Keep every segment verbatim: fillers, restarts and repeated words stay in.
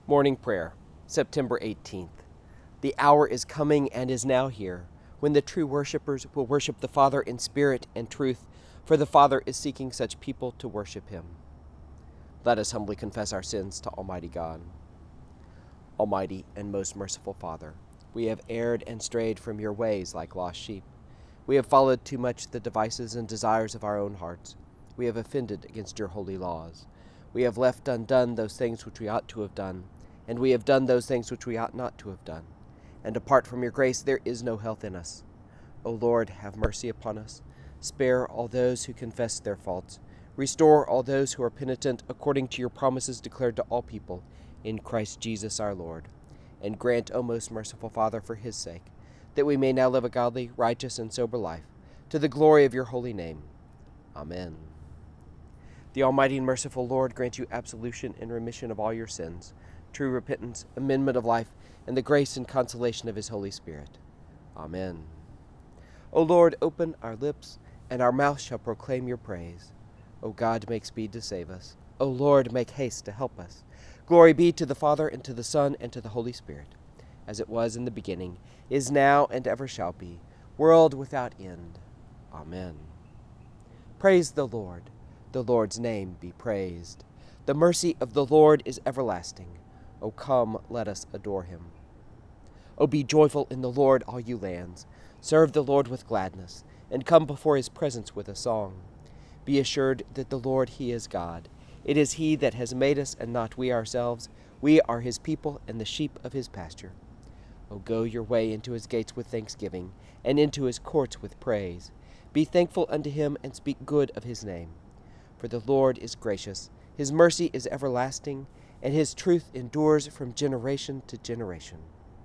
Morning Prayer, September eighteenth. The hour is coming and is now here, when the true worshipers will worship the Father in spirit and truth, for the Father is seeking such people to worship him. Let us humbly confess our sins to Almighty God. Almighty and most merciful Father, we have erred and strayed from your ways like lost sheep. We have followed too much the devices and desires of our own hearts. We have offended against your holy laws. We have left undone those things which we ought to have done, and we have done those things which we ought not to have done. And apart from your grace there is no health in us. O Lord, have mercy upon us. Spare all those who confess their faults. Restore all those who are penitent according to your promises declared to all people, in Christ Jesus our Lord. And grant, O most merciful Father, for his sake, that we may now live a godly, righteous, and sober life, to the glory of your holy name. Amen. The Almighty and merciful Lord grant you absolution and remission of all your sins, true repentance, amendment of life, and the grace and consolation of his Holy Spirit. Amen. O Lord, open our lips, and our mouth shall proclaim your praise. O God, make speed to save us. O Lord, make haste to help us. Glory be to the Father, and to the Son, and to the Holy Spirit, as it was in the beginning, is now, and ever shall be, world without end. Amen. Praise the Lord. The Lord's name be praised. The mercy of the Lord is everlasting. O come, let us adore him. O be joyful in the Lord, all you lands. Serve the Lord with gladness, and come before his presence with a song. Be assured that the Lord, he is God. It is he that has made us, and not we ourselves. We are his people, and the sheep of his pasture. O go your way into his gates with thanksgiving, and into his courts with praise. Be thankful unto him, and speak good of his name. For the Lord is gracious, his mercy is everlasting, and his truth endures from generation to generation.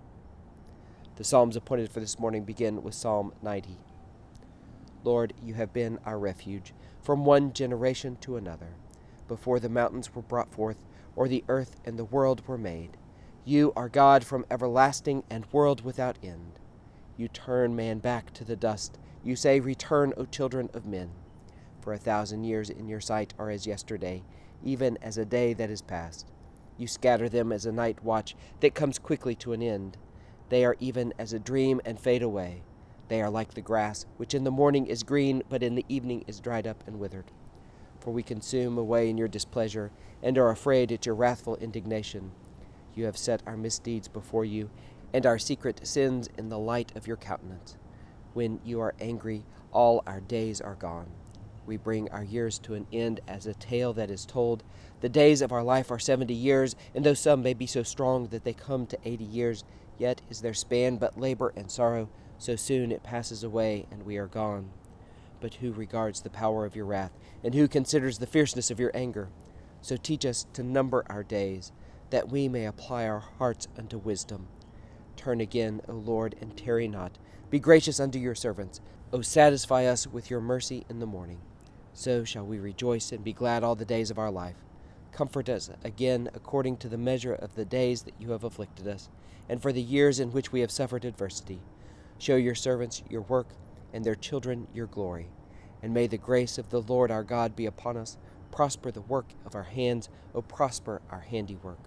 The Psalms appointed for this morning begin with Psalm ninety. Lord, you have been our refuge from one generation to another. Before the mountains were brought forth, or the earth and the world were made, you are God from everlasting and world without end. You turn man back to the dust. You say, Return, O children of men. For a thousand years in your sight are as yesterday, even as a day that is past. You scatter them as a night watch that comes quickly to an end. They are even as a dream and fade away. They are like the grass, which in the morning is green, but in the evening is dried up and withered. For we consume away in your displeasure, and are afraid at your wrathful indignation. You have set our misdeeds before you, and our secret sins in the light of your countenance. When you are angry, all our days are gone. We bring our years to an end as a tale that is told. The days of our life are seventy years, and though some may be so strong that they come to eighty years, yet is their span but labor and sorrow. So soon it passes away, and we are gone. But who regards the power of your wrath, and who considers the fierceness of your anger? So teach us to number our days, that we may apply our hearts unto wisdom. Turn again, O Lord, and tarry not. Be gracious unto your servants. O satisfy us with your mercy in the morning. So shall we rejoice and be glad all the days of our life. Comfort us again according to the measure of the days that you have afflicted us, and for the years in which we have suffered adversity. Show your servants your work, and their children your glory. And may the grace of the Lord our God be upon us. Prosper the work of our hands. O prosper our handiwork.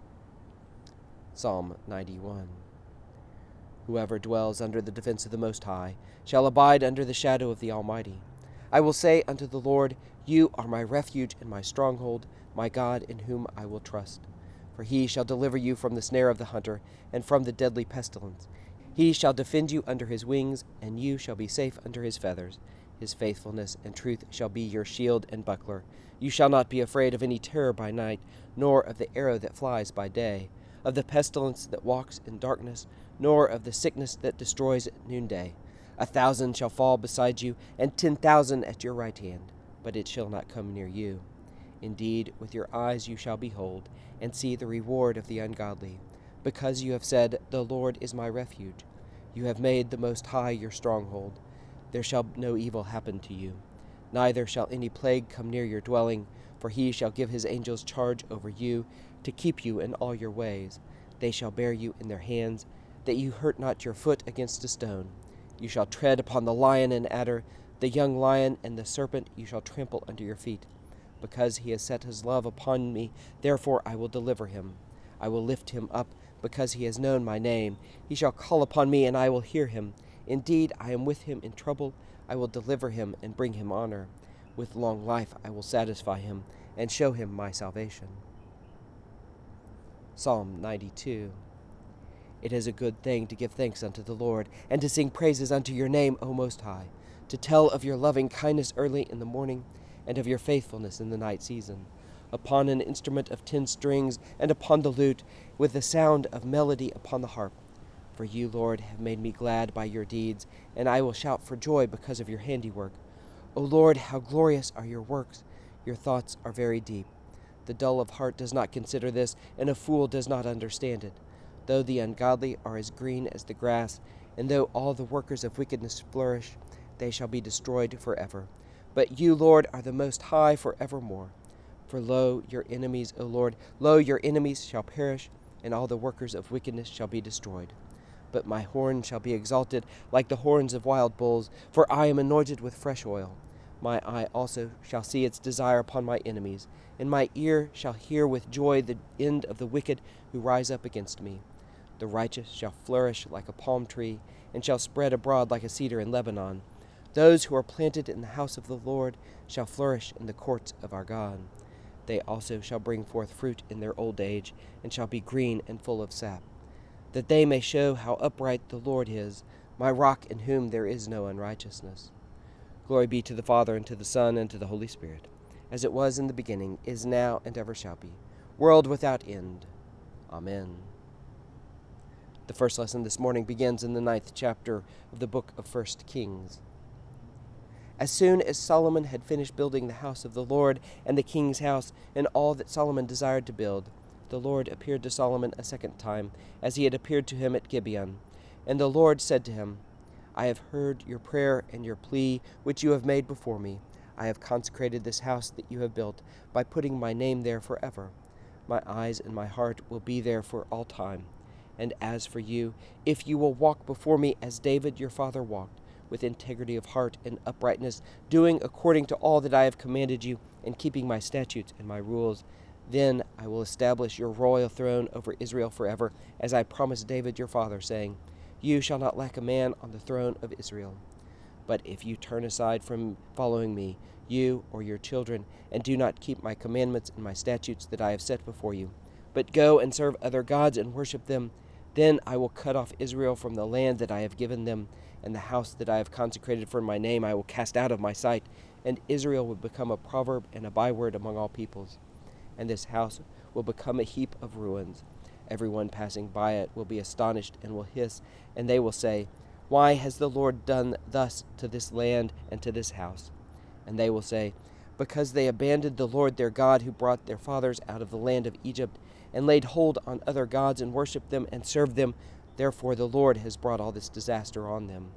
Psalm ninety-one. Whoever dwells under the defense of the Most High shall abide under the shadow of the Almighty. I will say unto the Lord, You are my refuge and my stronghold, my God in whom I will trust. For he shall deliver you from the snare of the hunter, and from the deadly pestilence. He shall defend you under his wings, and you shall be safe under his feathers. His faithfulness and truth shall be your shield and buckler. You shall not be afraid of any terror by night, nor of the arrow that flies by day, of the pestilence that walks in darkness, nor of the sickness that destroys at noonday. A thousand shall fall beside you, and ten thousand at your right hand, but it shall not come near you. Indeed, with your eyes you shall behold, and see the reward of the ungodly, because you have said, The Lord is my refuge. You have made the Most High your stronghold. There shall no evil happen to you, neither shall any plague come near your dwelling, for he shall give his angels charge over you, to keep you in all your ways. They shall bear you in their hands, that you hurt not your foot against a stone. You shall tread upon the lion and adder, the young lion and the serpent you shall trample under your feet. Because he has set his love upon me, therefore I will deliver him. I will lift him up because he has known my name. He shall call upon me, and I will hear him. Indeed, I am with him in trouble. I will deliver him and bring him honor. With long life I will satisfy him and show him my salvation. Psalm ninety-two. It is a good thing to give thanks unto the Lord, and to sing praises unto your name, O Most High, to tell of your loving kindness early in the morning, and of your faithfulness in the night season, upon an instrument of ten strings, and upon the lute, with the sound of melody upon the harp. For you, Lord, have made me glad by your deeds, and I will shout for joy because of your handiwork. O Lord, how glorious are your works! Your thoughts are very deep. The dull of heart does not consider this, and a fool does not understand it. Though the ungodly are as green as the grass, and though all the workers of wickedness flourish, they shall be destroyed forever. But you, Lord, are the Most High forevermore. For lo, your enemies, O Lord, lo, your enemies shall perish, and all the workers of wickedness shall be destroyed. But my horn shall be exalted like the horns of wild bulls, for I am anointed with fresh oil. My eye also shall see its desire upon my enemies, and my ear shall hear with joy the end of the wicked who rise up against me. The righteous shall flourish like a palm tree, and shall spread abroad like a cedar in Lebanon. Those who are planted in the house of the Lord shall flourish in the courts of our God. They also shall bring forth fruit in their old age, and shall be green and full of sap, that they may show how upright the Lord is, my rock in whom there is no unrighteousness. Glory be to the Father, and to the Son, and to the Holy Spirit, as it was in the beginning, is now, and ever shall be, world without end. Amen. The first lesson this morning begins in the ninth chapter of the book of First Kings. As soon as Solomon had finished building the house of the Lord and the king's house and all that Solomon desired to build, the Lord appeared to Solomon a second time, as he had appeared to him at Gibeon. And the Lord said to him, I have heard your prayer and your plea, which you have made before me. I have consecrated this house that you have built, by putting my name there forever. My eyes and my heart will be there for all time. And as for you, if you will walk before me as David your father walked, with integrity of heart and uprightness, doing according to all that I have commanded you, and keeping my statutes and my rules, then I will establish your royal throne over Israel forever, as I promised David your father, saying, You shall not lack a man on the throne of Israel. But if you turn aside from following me, you or your children, and do not keep my commandments and my statutes that I have set before you, but go and serve other gods and worship them, then I will cut off Israel from the land that I have given them, and the house that I have consecrated for my name I will cast out of my sight, and Israel will become a proverb and a byword among all peoples. And this house will become a heap of ruins. Everyone passing by it will be astonished and will hiss, and they will say, Why has the Lord done thus to this land and to this house? And they will say, Because they abandoned the Lord their God, who brought their fathers out of the land of Egypt, and laid hold on other gods and worshipped them and served them. Therefore the Lord has brought all this disaster on them.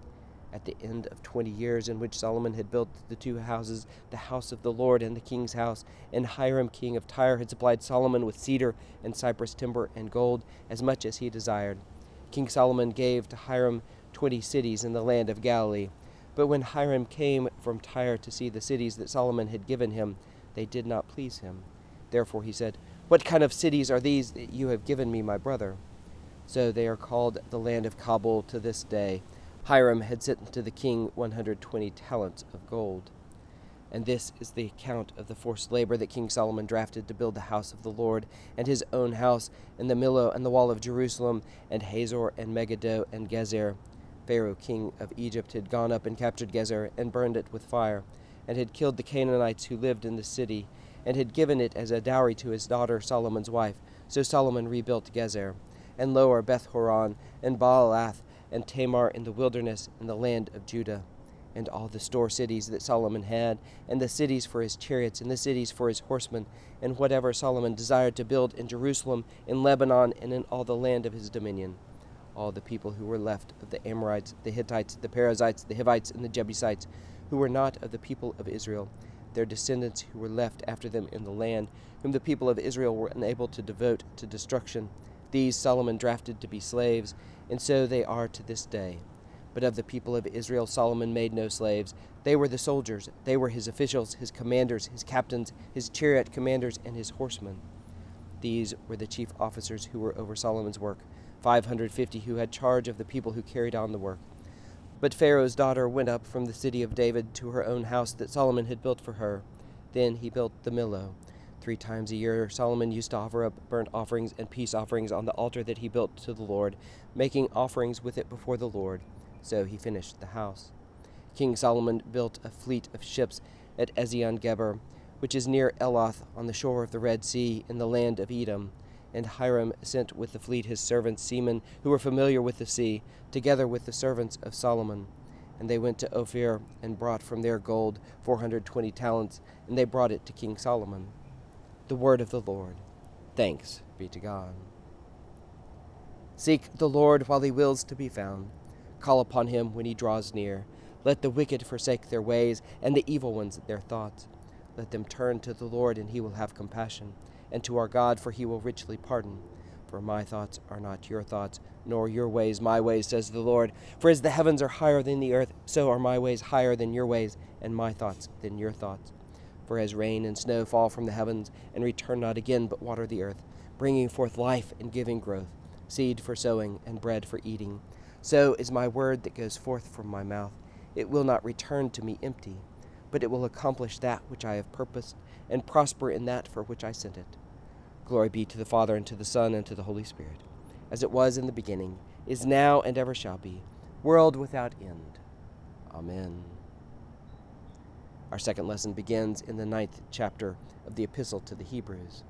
At the end of twenty years in which Solomon had built the two houses, the house of the Lord and the king's house, and Hiram king of Tyre had supplied Solomon with cedar and cypress timber and gold, as much as he desired, King Solomon gave to Hiram twenty cities in the land of Galilee. But when Hiram came from Tyre to see the cities that Solomon had given him, they did not please him. Therefore he said, What kind of cities are these that you have given me, my brother? So they are called the land of Kabul to this day. Hiram had sent to the king one hundred twenty talents of gold. And this is the account of the forced labor that King Solomon drafted to build the house of the Lord, and his own house, and the Millo, and the wall of Jerusalem, and Hazor, and Megiddo, and Gezer. Pharaoh king of Egypt had gone up and captured Gezer, and burned it with fire, and had killed the Canaanites who lived in the city, and had given it as a dowry to his daughter Solomon's wife. So Solomon rebuilt Gezer, and Lower Beth-horon, and Baalath, and Tamar in the wilderness in the land of Judah, and all the store cities that Solomon had, and the cities for his chariots, and the cities for his horsemen, and whatever Solomon desired to build in Jerusalem, in Lebanon, and in all the land of his dominion. All the people who were left of the Amorites, the Hittites, the Perizzites, the Hivites, and the Jebusites, who were not of the people of Israel, their descendants who were left after them in the land, whom the people of Israel were unable to devote to destruction, these Solomon drafted to be slaves, and so they are to this day. But of the people of Israel Solomon made no slaves. They were the soldiers, they were his officials, his commanders, his captains, his chariot commanders, and his horsemen. These were the chief officers who were over Solomon's work, five hundred fifty who had charge of the people who carried on the work. But Pharaoh's daughter went up from the city of David to her own house that Solomon had built for her. Then he built the Millo. Three times a year Solomon used to offer up burnt offerings and peace offerings on the altar that he built to the Lord, making offerings with it before the Lord. So he finished the house. King Solomon built a fleet of ships at Ezion-Geber, which is near Eloth on the shore of the Red Sea in the land of Edom. And Hiram sent with the fleet his servants, seamen, who were familiar with the sea, together with the servants of Solomon. And they went to Ophir and brought from there gold, four hundred twenty talents, and they brought it to King Solomon. The word of the Lord. Thanks be to God. Seek the Lord while he wills to be found. Call upon him when he draws near. Let the wicked forsake their ways, and the evil ones their thoughts. Let them turn to the Lord, and he will have compassion, and to our God, for he will richly pardon. For my thoughts are not your thoughts, nor your ways my ways, says the Lord. For as the heavens are higher than the earth, so are my ways higher than your ways, and my thoughts than your thoughts. For as rain and snow fall from the heavens, and return not again, but water the earth, bringing forth life and giving growth, seed for sowing and bread for eating, so is my word that goes forth from my mouth. It will not return to me empty, but it will accomplish that which I have purposed, and prosper in that for which I sent it. Glory be to the Father, and to the Son, and to the Holy Spirit, as it was in the beginning, is now, and ever shall be, world without end. Amen. Our second lesson begins in the ninth chapter of the Epistle to the Hebrews.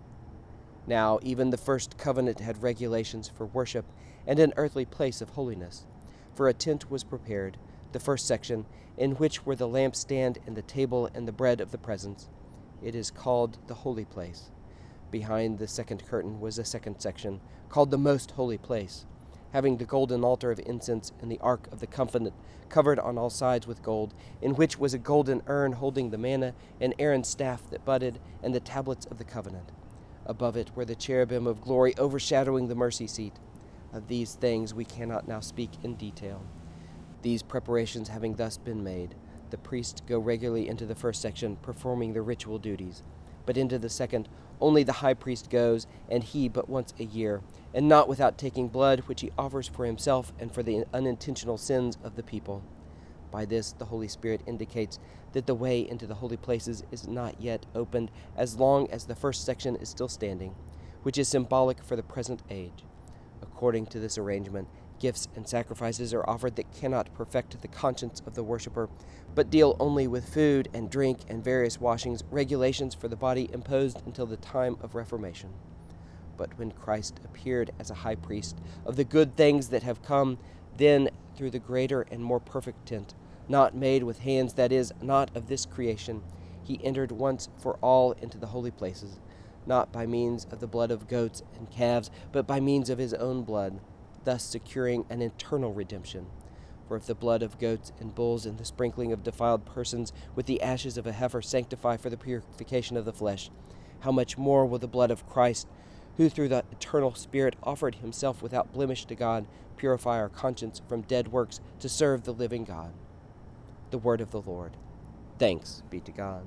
Now, even the first covenant had regulations for worship and an earthly place of holiness. For a tent was prepared, the first section, in which were the lampstand and the table and the bread of the presence. It is called the holy place. Behind the second curtain was a second section, called the most holy place, having the golden altar of incense and the ark of the covenant, covered on all sides with gold, in which was a golden urn holding the manna, and Aaron's staff that budded, and the tablets of the covenant. Above it were the cherubim of glory overshadowing the mercy seat. Of these things we cannot now speak in detail. These preparations having thus been made, the priests go regularly into the first section, performing their ritual duties. But into the second, only the high priest goes, and he but once a year, and not without taking blood, which he offers for himself and for the unintentional sins of the people. By this the Holy Spirit indicates that the way into the holy places is not yet opened as long as the first section is still standing, which is symbolic for the present age. According to this arrangement, gifts and sacrifices are offered that cannot perfect the conscience of the worshiper, but deal only with food and drink and various washings, regulations for the body imposed until the time of Reformation. But when Christ appeared as a high priest of the good things that have come, then through the greater and more perfect tent, not made with hands, that is, not of this creation, he entered once for all into the holy places, not by means of the blood of goats and calves, but by means of his own blood, thus securing an eternal redemption. For if the blood of goats and bulls and the sprinkling of defiled persons with the ashes of a heifer sanctify for the purification of the flesh, how much more will the blood of Christ, who through the eternal Spirit offered himself without blemish to God, purify our conscience from dead works to serve the living God. The word of the Lord. Thanks be to God.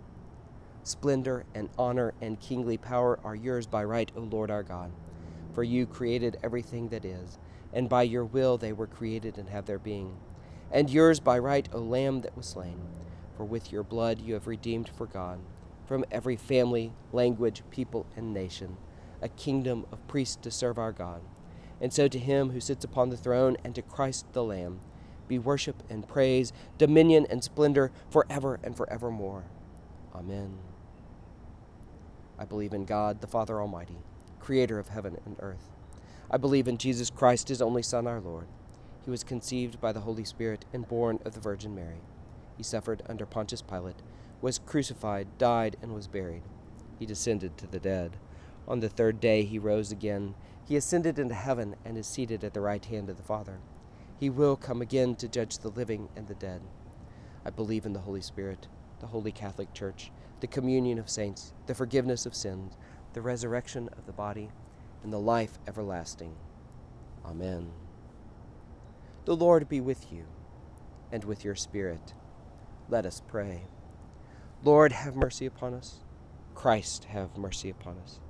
Splendor and honor and kingly power are yours by right, O Lord our God. For you created everything that is, and by your will they were created and have their being. And yours by right, O Lamb that was slain. For with your blood you have redeemed for God, from every family, language, people, and nation, a kingdom of priests to serve our God. And so to him who sits upon the throne, and to Christ the Lamb, be worship and praise, dominion and splendor, forever and forevermore. Amen. I believe in God, the Father Almighty, creator of heaven and earth. I believe in Jesus Christ, his only Son, our Lord. He was conceived by the Holy Spirit and born of the Virgin Mary. He suffered under Pontius Pilate, was crucified, died, and was buried. He descended to the dead. On the third day he rose again. He ascended into heaven and is seated at the right hand of the Father. He will come again to judge the living and the dead. I believe in the Holy Spirit, the Holy Catholic Church, the communion of saints, the forgiveness of sins, the resurrection of the body, and the life everlasting. Amen. The Lord be with you, and with your spirit. Let us pray. Lord, have mercy upon us. Christ, have mercy upon us.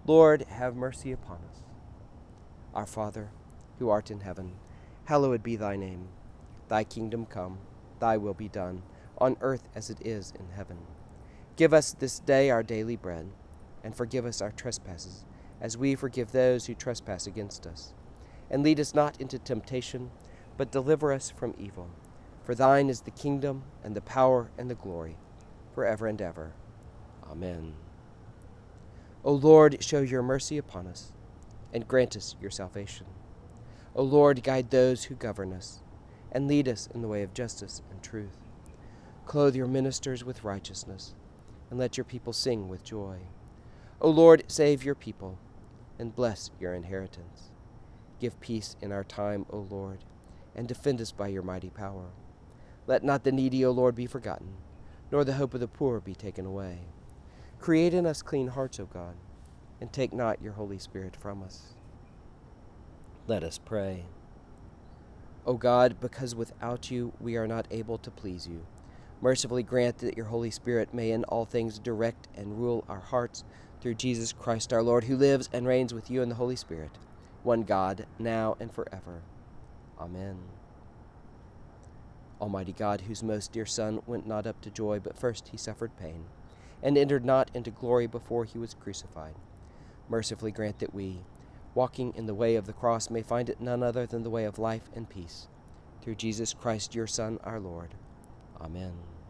Lord, have mercy upon us. Our Father, who art in heaven, hallowed be thy name. Thy kingdom come, thy will be done, on earth as it is in heaven. Give us this day our daily bread, and forgive us our trespasses, as we forgive those who trespass against us. And lead us not into temptation, but deliver us from evil. For thine is the kingdom, and the power, and the glory, forever and ever. Amen. O Lord, show your mercy upon us, and grant us your salvation. O Lord, guide those who govern us, and lead us in the way of justice and truth. Clothe your ministers with righteousness, and let your people sing with joy. O Lord, save your people, and bless your inheritance. Give peace in our time, O Lord, and defend us by your mighty power. Let not the needy, O Lord, be forgotten, nor the hope of the poor be taken away. Create in us clean hearts, O God, and take not your Holy Spirit from us. Let us pray. O God, because without you we are not able to please you, mercifully grant that your Holy Spirit may in all things direct and rule our hearts through Jesus Christ our Lord, who lives and reigns with you in the Holy Spirit, one God, now and forever. Amen. Almighty God, whose most dear Son went not up to joy, but first he suffered pain, and entered not into glory before he was crucified, mercifully grant that we, walking in the way of the cross, may find it none other than the way of life and peace. Through Jesus Christ, your Son, our Lord. Amen.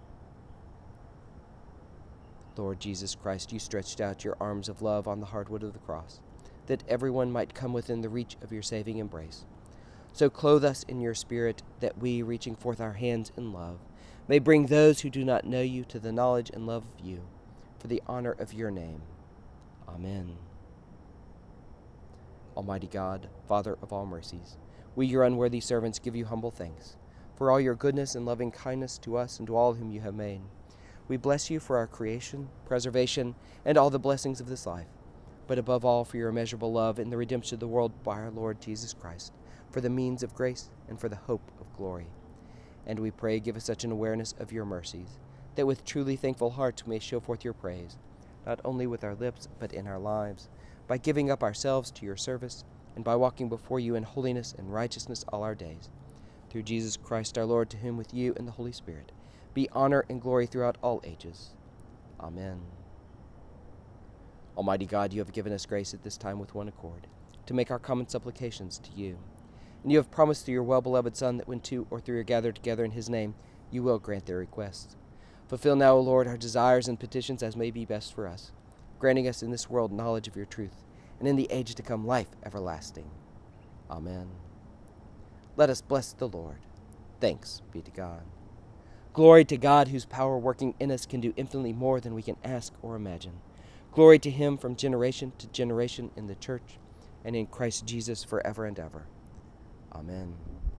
Lord Jesus Christ, you stretched out your arms of love on the hard wood of the cross, that everyone might come within the reach of your saving embrace. So clothe us in your Spirit, that we, reaching forth our hands in love, may bring those who do not know you to the knowledge and love of you, for the honor of your name. Amen. Almighty God, Father of all mercies, we, your unworthy servants, give you humble thanks for all your goodness and loving kindness to us and to all whom you have made. We bless you for our creation, preservation, and all the blessings of this life, but above all for your immeasurable love in the redemption of the world by our Lord Jesus Christ, for the means of grace and for the hope of glory. And we pray, give us such an awareness of your mercies, that with truly thankful hearts we may show forth your praise, not only with our lips, but in our lives, by giving up ourselves to your service, and by walking before you in holiness and righteousness all our days. Through Jesus Christ our Lord, to whom with you and the Holy Spirit be honor and glory throughout all ages. Amen. Almighty God, you have given us grace at this time with one accord, to make our common supplications to you. And you have promised through your well-beloved Son that when two or three are gathered together in his name, you will grant their requests. Fulfill now, O Lord, our desires and petitions as may be best for us, granting us in this world knowledge of your truth, and in the age to come life everlasting. Amen. Let us bless the Lord. Thanks be to God. Glory to God, whose power working in us can do infinitely more than we can ask or imagine. Glory to him from generation to generation in the church and in Christ Jesus forever and ever. Amen.